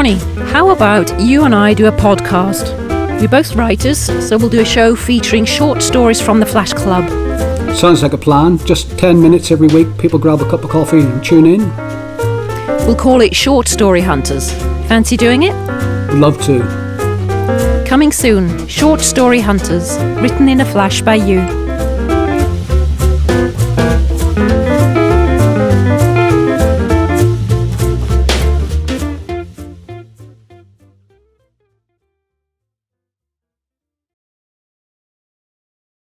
Johnny, how about you and I do a podcast? We're both writers, so we'll do a show featuring short stories from the Flash Club. Sounds like a plan. Just 10 minutes every week. People grab a cup of coffee and tune in. We'll call it Short Story Hunters. Fancy doing it? Would love to. Coming soon, Short Story Hunters, written in a flash by you.